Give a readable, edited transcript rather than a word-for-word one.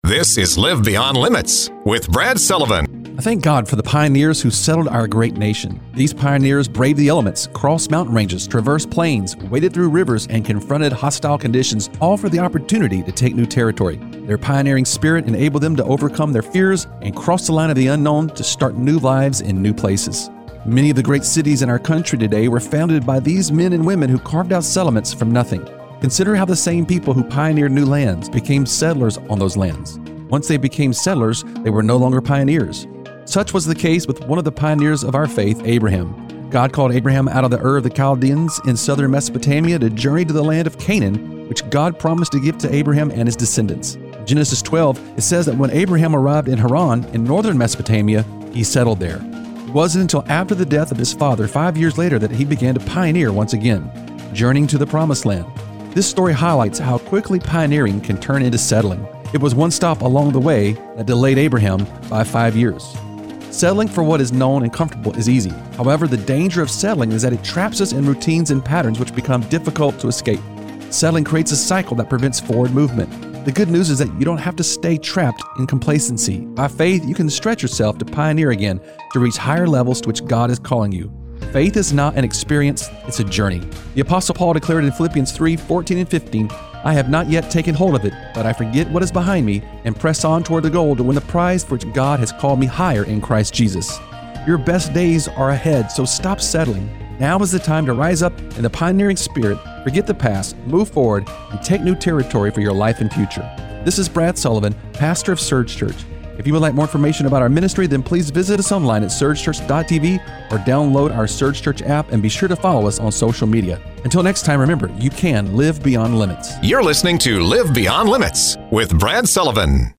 This is Live Beyond Limits with Brad Sullivan. I thank God for the pioneers who settled our great nation. These pioneers braved the elements, crossed mountain ranges, traversed plains, waded through rivers, and confronted hostile conditions, all for the opportunity to take new territory. Their pioneering spirit enabled them to overcome their fears and cross the line of the unknown to start new lives in new places. Many of the great cities in our country today were founded by these men and women who carved out settlements from nothing. Consider how the same people who pioneered new lands became settlers on those lands. Once they became settlers, they were no longer pioneers. Such was the case with one of the pioneers of our faith, Abraham. God called Abraham out of the Ur of the Chaldeans in southern Mesopotamia to journey to the land of Canaan, which God promised to give to Abraham and his descendants. In Genesis 12, it says that when Abraham arrived in Haran in northern Mesopotamia, he settled there. It wasn't until after the death of his father 5 years later that he began to pioneer once again, journeying to the Promised Land. This story highlights how quickly pioneering can turn into settling. It was one stop along the way that delayed Abraham by 5 years. Settling for what is known and comfortable is easy. However, the danger of settling is that it traps us in routines and patterns which become difficult to escape. Settling creates a cycle that prevents forward movement. The good news is that you don't have to stay trapped in complacency. By faith, you can stretch yourself to pioneer again, to reach higher levels to which God is calling you. Faith is not an experience, it's a journey. The Apostle Paul declared in Philippians 3:14 and 15, I have not yet taken hold of it, but I forget what is behind me and press on toward the goal to win the prize for which God has called me higher in Christ Jesus. Your best days are ahead, so stop settling. Now is the time to rise up in the pioneering spirit, forget the past, move forward, and take new territory for your life and future. This is Brad Sullivan, pastor of Surge Church. If you would like more information about our ministry, then please visit us online at surgechurch.tv or download our Surge Church app and be sure to follow us on social media. Until next time, remember, you can live beyond limits. You're listening to Live Beyond Limits with Brad Sullivan.